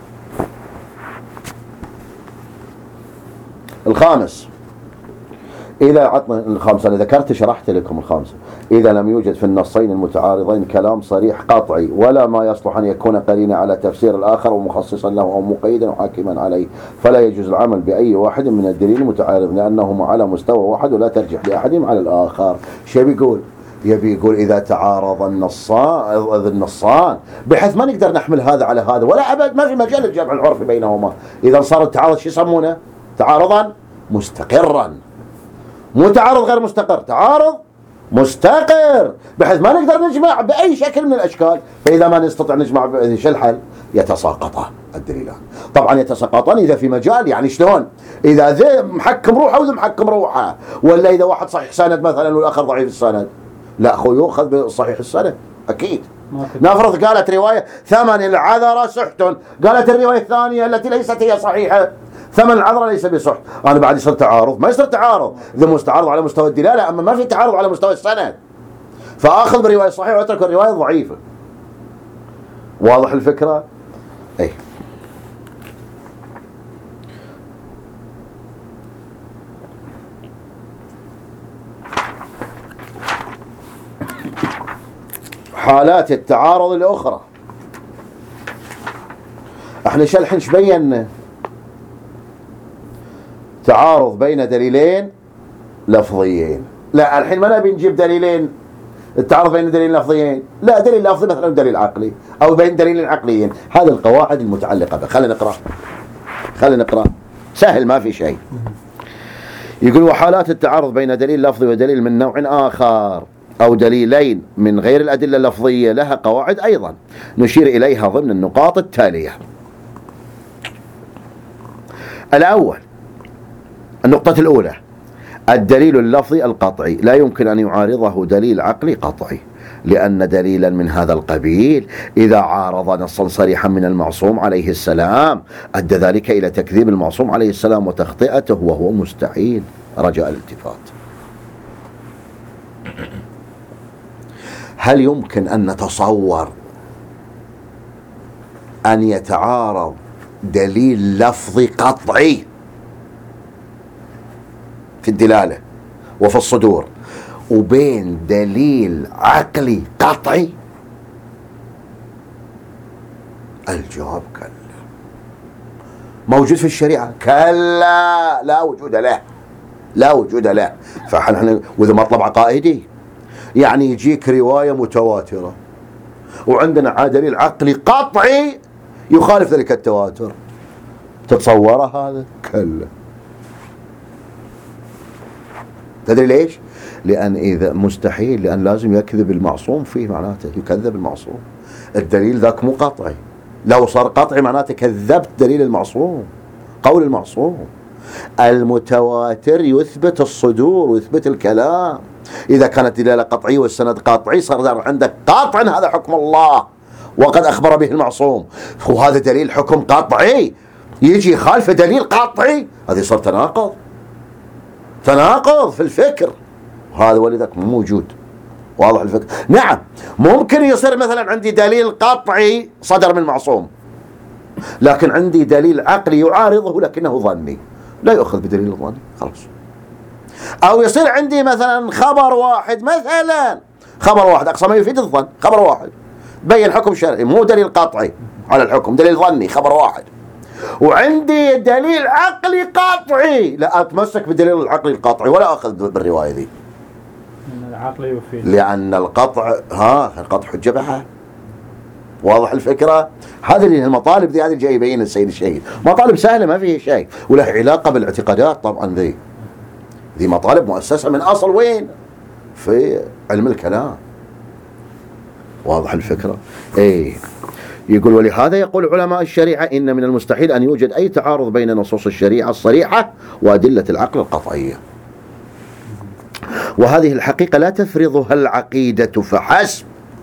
الخامس إذا عطنا الخامسة، أنا ذكرت شرحت لكم الخامسة. إذا لم يوجد في النصين المتعارضين كلام صريح قطعي ولا ما يصلح أن يكون قرينة على تفسير الآخر ومخصصا له أو مقيدا وحاكما عليه، فلا يجوز العمل بأي واحد من الدليل المتعارض لأنهما على مستوى واحد ولا ترجح لأحدهم على الآخر. شو بيقول؟ يبي يقول إذا تعارض النصان النصان بحيث ما نقدر نحمل هذا على هذا ولا أبد، ما في مجال الجمع العرفي بينهما. إذا صار التعارض شو يسمونه؟ تعارضا مستقرا. مو تعارض غير مستقر، تعارض مستقر بحيث ما نقدر نجمع بأي شكل من الأشكال. فإذا ما نستطيع نجمع شو الحل؟ يتساقطان الدليلان. طبعا يتساقطان إذا في مجال، يعني شلون؟ إذا ذي محكم روحه وذي محكم روحه، ولا إذا واحد صحيح سند مثلا والآخر ضعيف السند، لا أخو يؤخذ بصحيح السند أكيد. نفرض قالت رواية ثمن العذرة سحت، قالت الرواية الثانية التي ليست هي صحيحة ثمن العذرة ليس بسحت، أنا بعد يصير تعارض؟ ما يصير تعارض، إذا مستعارض على مستوى الدلالة، أما ما في تعارض على مستوى السند، فآخذ بالرواية الصحيحة وأترك الرواية الضعيفة. واضح الفكرة؟ أي. حالات التعارض الأخرى، احنا شو الحين بينا؟ تعارض بين دليلين لفظيين. لا الحين ما نبي نجيب دليلين التعارض بين دليلين لفظيين، لا دليل لفظي مثلا دليل عقلي او بين دليلين عقليين. هذه القواعد المتعلقة به. خلينا نقرأ خلينا نقرأ سهل ما في شيء. يقول وحالات التعارض بين دليل لفظي ودليل من نوع آخر أو دليلين من غير الأدلة اللفظية لها قواعد أيضا نشير إليها ضمن النقاط التالية. الأول، النقطة الأولى، الدليل اللفظي القطعي لا يمكن أن يعارضه دليل عقلي قطعي، لأن دليلا من هذا القبيل إذا عارض نصا صريحا من المعصوم عليه السلام أدى ذلك إلى تكذيب المعصوم عليه السلام وتخطئته، وهو مستحيل رجاء الالتفات. هل يمكن أن نتصور أن يتعارض دليل لفظي قطعي في الدلالة وفي الصدور وبين دليل عقلي قطعي؟ الجواب كلا. موجود في الشريعة؟ كلا، لا وجود له، لا وجود له. فنحن وإذا مطلب عقائدي يعني يجيك رواية متواترة وعندنا دليل عقلي قطعي يخالف ذلك التواتر، تتصوره هذا؟ كلا. تدري ليش؟ لأن إذا مستحيل، لأن لازم يكذب المعصوم فيه، معناته يكذب المعصوم. الدليل ذاك مو قطعي، لو صار قطعي معناته كذبت دليل المعصوم، قول المعصوم. المتواتر يثبت الصدور ويثبت الكلام. إذا كانت دلالة قطعية والسند قطعي صار عندك قاطعا هذا حكم الله وقد أخبر به المعصوم، وهذا دليل حكم قطعي يجي خالف دليل قطعي، هذا صار تناقض، تناقض في الفكر، هذا ولذلك موجود. واضح الفكر؟ نعم ممكن يصير مثلا عندي دليل قطعي صدر من المعصوم لكن عندي دليل عقلي يعارضه لكنه ظني، لا يؤخذ بدليل الظني خلاص. أو يصير عندي مثلا خبر واحد، مثلا خبر واحد أقصى ما يفيد الظن، خبر واحد بين حكم شرعي مو دليل قطعي على الحكم، دليل ظني خبر واحد، وعندي دليل عقلي قطعي، لا أتمسك بدليل العقلي القطعي ولا أخذ بالرواية ذي، العقل يفيد، لأن القطع ها القطع حجة بحال. واضح الفكرة؟ هذه المطالب ذي، هذه جاي يبين السيد الشهيد، مطالب سهلة ما فيه شيء وله علاقة بالاعتقادات طبعا. ذي ذي مطالب مؤسسة من أصل وين؟ في علم الكلام. واضح الفكرة؟ ايه. يقول ولهذا يقول علماء الشريعة إن من المستحيل أن يوجد أي تعارض بين نصوص الشريعة الصريحة وأدلة العقل القطعية، وهذه الحقيقة لا تفرضها العقيدة فحسب.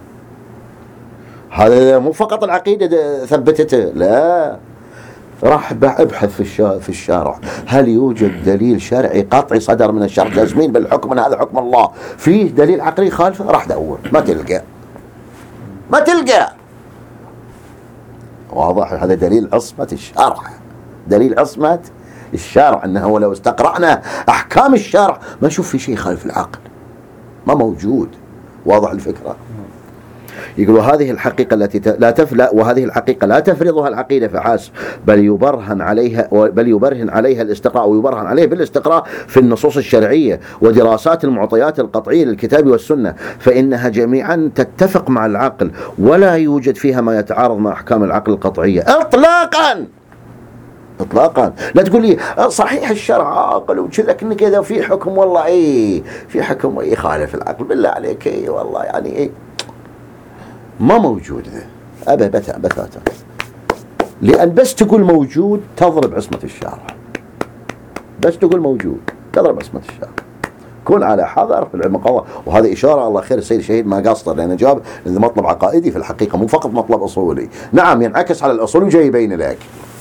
هذا مو فقط العقيدة ثبتته، لا، راح ابحث في في الشارع هل يوجد دليل شرعي قطعي صدر من الشرع جازمين بالحكم من هذا حكم الله، فيه دليل عقلي خالفه؟ راح دور ما تلقى، ما تلقى. واضح؟ هذا دليل عصمة الشرع، دليل عصمة الشرع، أنه لو استقرأنا أحكام الشرع ما نشوف في شيء يخالف العقل، ما موجود. واضح الفكرة؟ يقولوا هذه الحقيقة التي لا تفلا وهذه الحقيقة لا تفرضها العقيدة فحسب، بل يبرهن عليها بل يبرهن عليها الاستقراء ويبرهن عليه بالاستقراء في النصوص الشرعية ودراسات المعطيات القطعية للكتاب والسنة، فإنها جميعا تتفق مع العقل ولا يوجد فيها ما يتعارض مع أحكام العقل القطعية إطلاقا إطلاقا. لا تقول لي صحيح الشرع عاقل وكذا كأنك كذا في حكم والله إيه في حكم يخالف العقل، بالله عليك إيه والله يعني إيه ما موجود ذا أبدا بتا بتاتا. لأن بس تقول موجود تضرب عصمة الشارع، بس تقول موجود تضرب عصمة الشارع. كن على حذر في العلم القضاء. وهذا إشارة الله خير السيد الشهيد ما قصر، لأنه جاب إنه مطلب عقائدي في الحقيقة مو فقط مطلب أصولي. نعم ينعكس على الأصول وجاي يبين لك.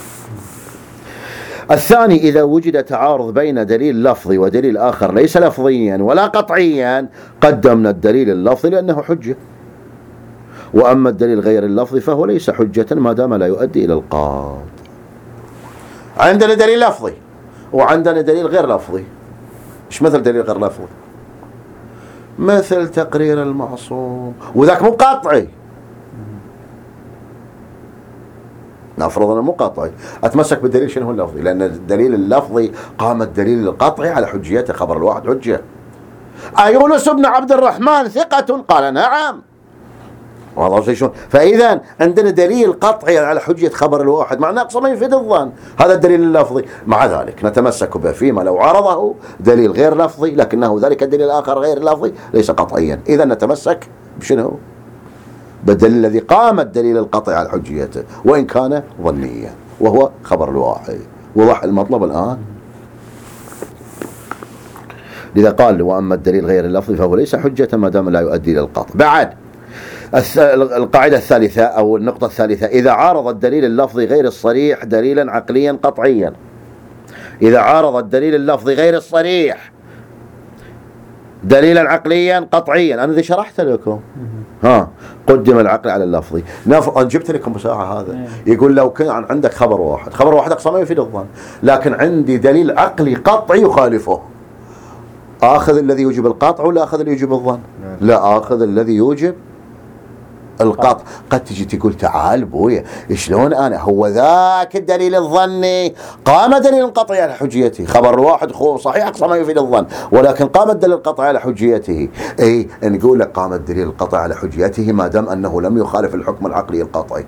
الثاني إذا وجد تعارض بين دليل لفظي ودليل آخر ليس لفظيا ولا قطعيا قدمنا الدليل اللفظي لأنه حجة، وأما الدليل غير اللفظي فهو ليس حجة ما دام لا يؤدي إلى القاطع. عندنا دليل لفظي وعندنا دليل غير لفظي. إيش مثل دليل غير لفظي؟ مثل تقرير المعصوم، وذاك مو قطعي. نفرض أنه مو قطعي، أتمسك بالدليل شنو هو اللفظي، لأن الدليل اللفظي قام الدليل القطعي على حجيته. خبر الواحد حجة. أيونس بن عبد الرحمن ثقة؟ قال نعم. فإذا عندنا دليل قطعي على حجية خبر الواحد، مع نقص ما يفيد الظن. هذا الدليل اللفظي. مع ذلك نتمسك به فيما لو عرضه دليل غير لفظي لكنه ذلك الدليل الآخر غير لفظي ليس قطعيا. إذا نتمسك بشنو؟ بالدليل الذي قام الدليل القطعي على حجيته وإن كان ظنيا، وهو خبر الواحد. وضح المطلب الآن؟ لذا قال وأما الدليل غير اللفظي فهو ليس حجة ما دام لا يؤدي إلى القطع. بعد القاعدة الثالثة أو النقطة الثالثة، إذا عارض الدليل اللفظي غير الصريح دليلا عقليا قطعيا، إذا عارض الدليل اللفظي غير الصريح دليلا عقليا قطعيا، أنا ذي شرحت لكم ها قدم العقل على اللفظي. نفرض جبت لكم بساعة هذا يقول لو كان عندك خبر واحد، خبر واحد أقصى ما يفيد الظن، لكن عندي دليل عقلي قطعي يخالفه، آخذ الذي يوجب القطع ولا آخذ الذي يوجب الظن؟ لا، آخذ الذي يوجب القطع. قد تجي تقول تعال بويا شلون أنا هو ذاك الدليل الظني قام دليل القطعي على حجيته، خبر واحد خو صحيح أقصى ما يفيد الظن ولكن قام الدليل القطعي على حجيته. أي نقول لك قام الدليل القطعي على حجيته ما دام أنه لم يخالف الحكم العقلي القطعي.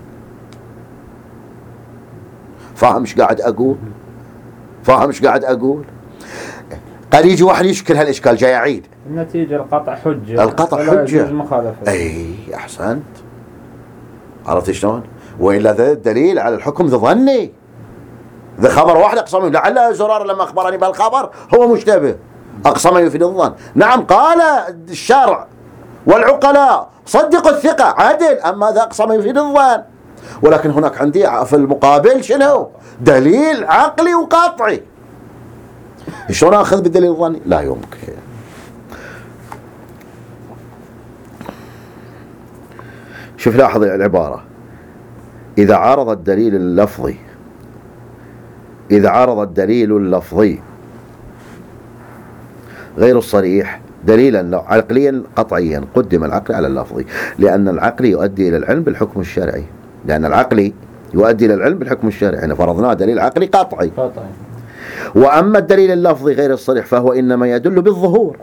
فاهم ايش قاعد أقول؟ فاهم ايش قاعد أقول؟ قد يجي واحد يشكل هالإشكال، جاي أعيد النتيجة القطع حجة، القطع حجة. مخالفة. أي أحسنت، عرفت شلون؟ وإلا ذا الدليل على الحكم ذا ظني، ذا خبر واحد أقصى لعل زرار لما أخبرني بالخبر هو مشتبه أقصى ما يفيد الظن. نعم قال الشرع والعقلاء صدقوا الثقة عدل، أما ذا أقصى ما يفيد الظن. ولكن هناك عندي في المقابل شنو؟ دليل عقلي وقطعي. شلون أخذ بالدليل الظني؟ لا يمكن. شوف لاحظ العبارة، إذا عارض الدليل اللفظي إذا عارض الدليل اللفظي غير الصريح دليلا عقليا قطعيا قدم العقل على اللفظي، لأن العقل يؤدي إلى العلم بالحكم الشرعي، لأن العقل يؤدي إلى العلم بالحكم الشرعي. يعني فرضناه دليل عقلي قطعي. قطعي. وأما الدليل اللفظي غير الصريح فهو إنما يدل بالظهور،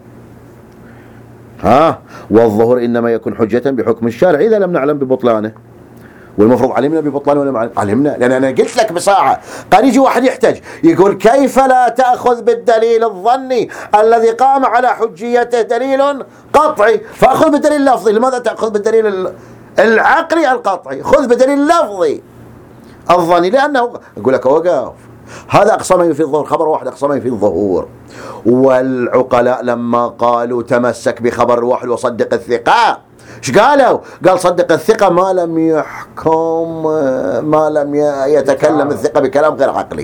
ها والظهور إنما يكون حجة بحكم الشارع إذا لم نعلم ببطلانه. والمفروض علمنا ببطلانه ولا ما علمنا؟ لأن أنا قلت لك بساعة قال يجي واحد يحتج يقول كيف لا تأخذ بالدليل الظني الذي قام على حجيته دليل قطعي فأخذ بالدليل اللفظي. لماذا تأخذ بالدليل العقلي القطعي؟ خذ بالدليل اللفظي الظني، لأنه يقول لك وقف هذا أقصى ما يفيد الظهور، خبر واحد أقصى ما يفيد الظهور. والعقلاء لما قالوا تمسك بخبر واحد وصدق الثقة، ايش قالوا؟ قال صدق الثقة ما لم يحكم ما لم يتكلم الثقة بكلام غير عقلي.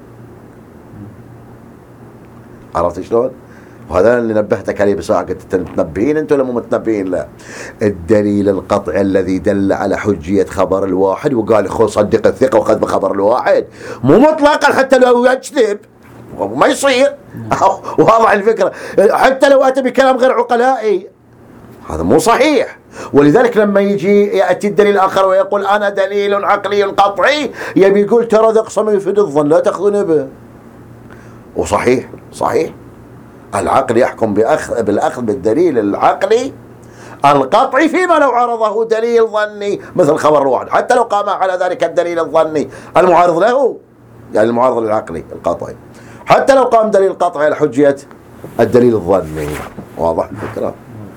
عرفت شلون؟ وهذا اللي نبهتك عليه بساعة، قلت متنبهين انتم ولا مو متنبهين؟ لا، الدليل القطعي الذي دل على حجية خبر الواحد وقال خذ صدق الثقة وخذ بخبر الواحد مو مطلقا حتى لو يكذب، ما يصير. واضح الفكرة. حتى لو أتى بكلام غير عقلائي هذا مو صحيح. ولذلك لما يجي يأتي الدليل الآخر ويقول أنا دليل عقلي قطعي، يبي يقول ترى ذا قسم يفيد الظن لا تأخذون به. وصحيح صحيح العقل يحكم بأخذ بالأخذ بالدليل العقلي القطعي فيما لو عرضه دليل ظني مثل خبر الواحد، حتى لو قام على ذلك الدليل الظني المعارض له، يعني المعارض للعقلي القطعي، حتى لو قام دليل قطعي على حجية الدليل الظني. واضح الفكرة؟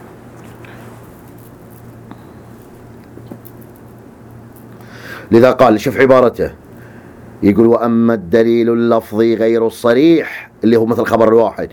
لذا قال شوف عبارته يقول وأما الدليل اللفظي غير الصريح اللي هو مثل خبر الواحد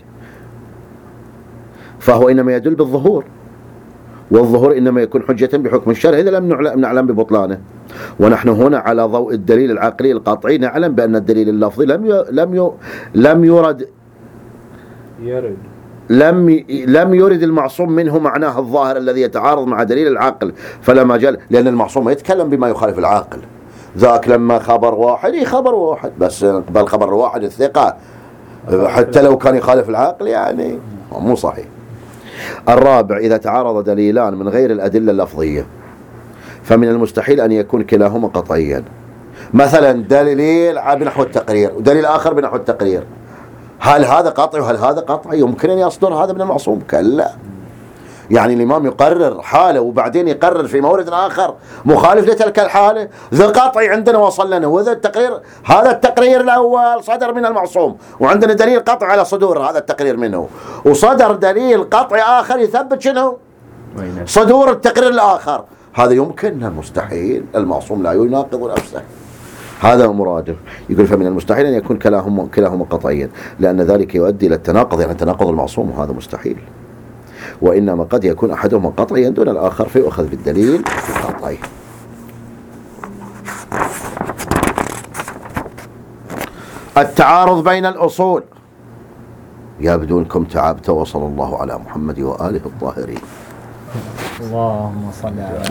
فهو إنما يدل بالظهور، والظهور إنما يكون حجة بحكم الشرع إذا لم نعلم ببطلانه. ونحن هنا على ضوء الدليل العقلي القطعي نعلم بأن الدليل اللفظي لم ي... لم ي... لم يرد يرد لم ي... لم يرد المعصوم منه معناه الظاهر الذي يتعارض مع دليل العقل، فلا مجال، لأن المعصوم يتكلم بما يخالف العقل. ذاك لما خبر واحد اي خبر واحد بس قبل خبر واحد الثقة حتى لو كان يخالف العقل يعني مو صحيح. الرابع إذا تعارض دليلان من غير الأدلة اللفظية فمن المستحيل أن يكون كلاهما قطعيا. مثلا دليل بنحو التقرير ودليل آخر بنحو التقرير، هل هذا قطعي وهل هذا قطعي؟ يمكن أن يصدر هذا من المعصوم؟ كلا. يعني الإمام يقرر حالة وبعدين يقرر في مورد آخر مخالف لتلك الحالة، ذا قطعي عندنا وصل لنا، وذا التقرير هذا التقرير الأول صدر من المعصوم وعندنا دليل قطعي على صدور هذا التقرير منه، وصدر دليل قطعي آخر يثبت شنو؟ صدور التقرير الآخر. هذا يمكن؟ المستحيل، المعصوم لا يناقض نفسه. هذا مراده. يقول فمن المستحيل أن يكون كلاهما كلاهما قطعيا لأن ذلك يؤدي إلى التناقض، يعني تناقض المعصوم، وهذا مستحيل. وإنما قد يكون أحدهما قطعيا دون الآخر فيؤخذ بالدليل القطعي. التعارض بين الأصول. يبدو أنكم تعبت، وصلى الله على محمد وآله الطاهرين. اللهم صل على